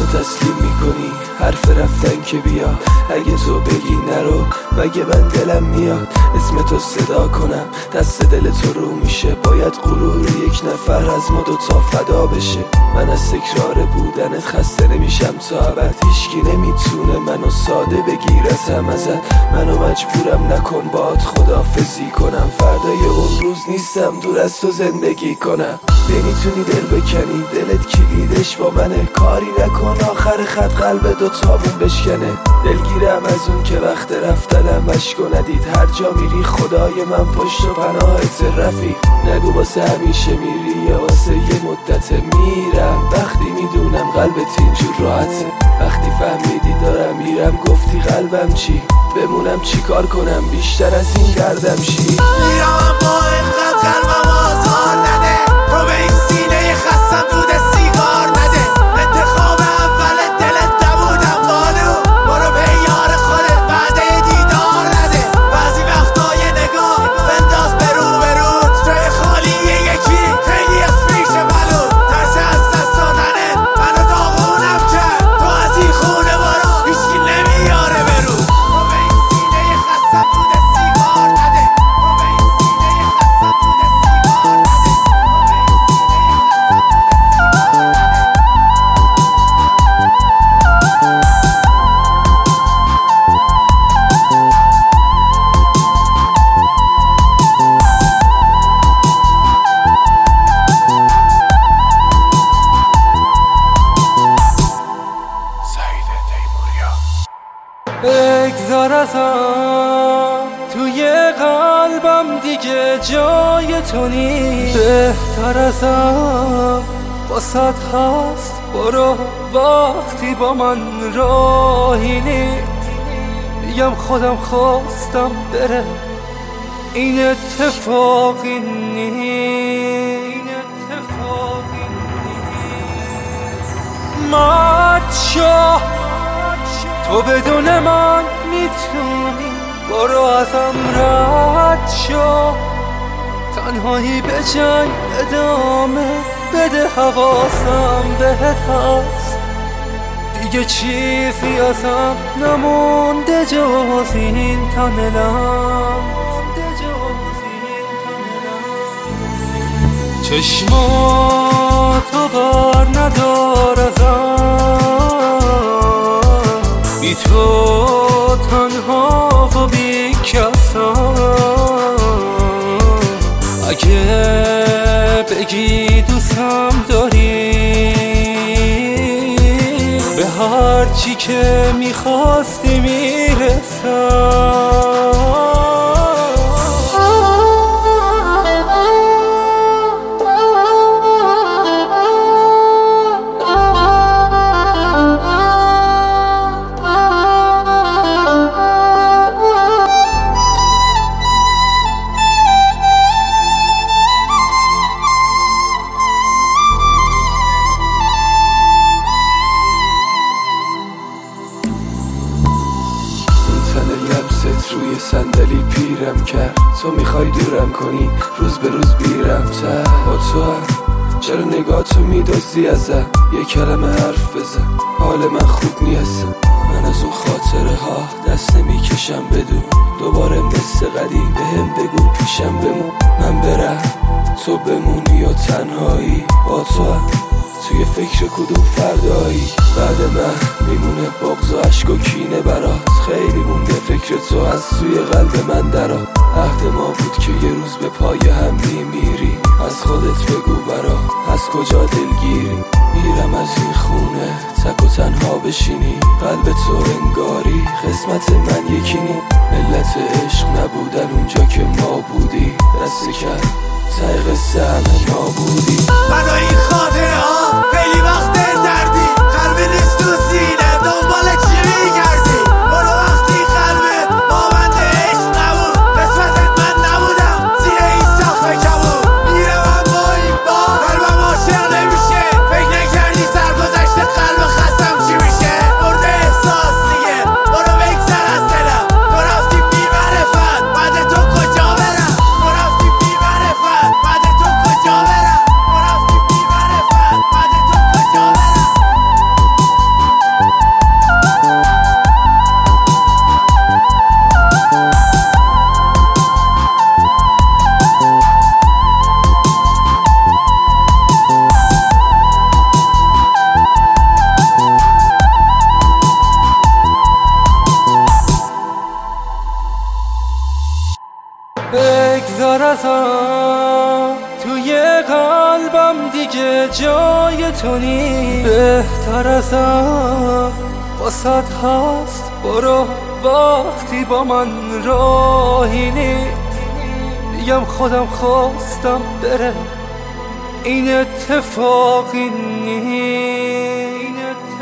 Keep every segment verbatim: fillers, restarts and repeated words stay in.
تسلیم میکنی حرف رفتن که بیا. اگه تو بگی نرو مگه من دلم میاد اسم تو صدا کنم دست دل تو رو میشه. باید غرور یک نفر از ما دوتا فدا بشه. من از تکرار بودنت خسته نمیشم تا ابد. هیچکی نمیتونه منو ساده بگیرتم ازت. منو مجبورم نکن باهات خداحافظی کنم. فردای اون روز نیستم دور از تو زندگی کنم. نمیتونی دل بکنی دلت کلیدش با منه. کاری نکن آخر خط قلب دوتامون بشکنه. دلگیرم از اون که وقت رفتنم اشکو ندید. هر جا میری خدای من پشت و پناهت رفیق. نگو واسه همیشه میری یا واسه یه مدت میرم. وقتی میدونم قلبت اینجور راحته. وقتی فهمیدی دارم میرم گفتی قلبم چی بمونم چی کار کنم بیشتر از این گردم چی. میرم با اینقدر قلبم آزار نده. رو به این سینه خستم دود سیگار نده. انتخاب اول دلت نبودم بانو. برو به یار خودت وعده دیدار نده. بعضی وقتای نگاه بنداز برو برو. جای خالی یکی خیلی اسمیش بلود. ترس از دست دادنت منو داغونم کرد. تو از این خونه برو هیچکی نمیاره برو. رو به این سینه خستم دود سیگار نده. رو به این سینه خستم دود سیگار نده. بگذار ازم توی قلبم دیگه جای تو نیست. بهتر ازم واسط هست برو وقتی با من راهی نیست. میگم خودم خواستم بره این اتفاقی نیست. این اتفاقی نیست. مچا تو بدون من میتونی برو ازم رد شو. تنهایی به جنگ ادامه بده حواسم بهت هست. دیگه چیزی ازم نمونده جز این تنلم. چشماتو بر ندار ازم. بی تو تنها و بی کسم. اگه بگی دوستم داری به هر چی که میخواستی میرسم. روی صندلی پیرم کرد. تو میخوای دورم کنی روز به روز بیرم تر. با تو هم چرا نگاه تو میدوزی ازم. یه کلمه حرف بزن حال من خوب نیستم. من از اون خاطره ها دست نمیکشم بدون. دوباره مثل قدیم به هم بگو پیشم بمون. من برم تو بمونی یا تنهایی. با تو هم توی فکر کدوم فردایی. بعد من میمونه بغض و عشق و کینه برات. خیلی مونده فکر تو از سوی قلب من درا. عهد ما بود که یه روز به پای هم میمیری. از خودت بگو برا از کجا دلگیری. میرم از این خونه تک و تنها بشینی. قلب تو انگاری قسمت من یکی نی. ملت عشق نبودن اونجا که ما بودی. دست کرد ته قصه همه نابودی. من این خاطره ها خیلی وقت دردی. قلب نیست تو سینه دنبال چی میگردی. برو وقتی قلبت با من عشق نبود. قسمتت من نبودم زیر این سقف کبود. میرم من با این بار قلبم عاشق نمیشه. فکر نکردی سرگذشت قلب خستم چی میشه. مرده احساس دیگه برو بگذر از دلم. تو رفتی بی معرفت بعد تو کجا برم. تو رفتی بی معرفت بعد تو کجا برم. تو رفتی بی معرفت بعد تو کجا برم. ازم، توی قلبم دیگه جای تو نیست. بهتر ازم واسط هست، برو وقتی با من راهی نیست. میگم خودم خواستم بره، این اتفاقی نیست.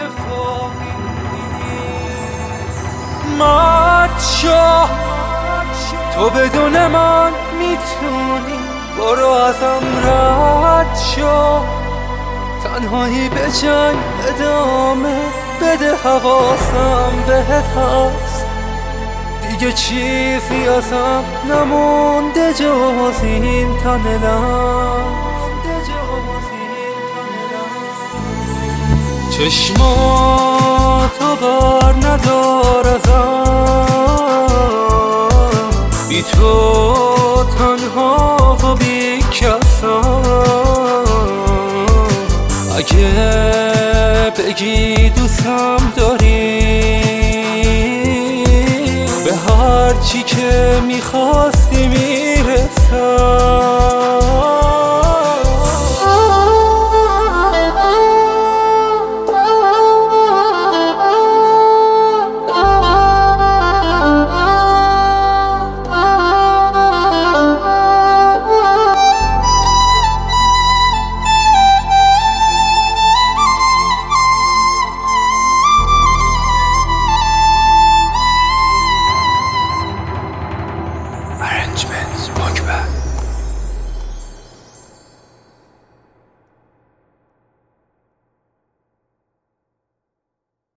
مچا تو بدون من میتونی، برو ازم رد شو. تنهایی به جنگ ادامه بده، حواسم بهت هست. دیگه چیزی ازم نمونده جز این تن چشماتو بر ندار ازم، بی تو تنها و بی کسم. اگه بگی دوستم داری، به هر چی که میخواستی میرسم.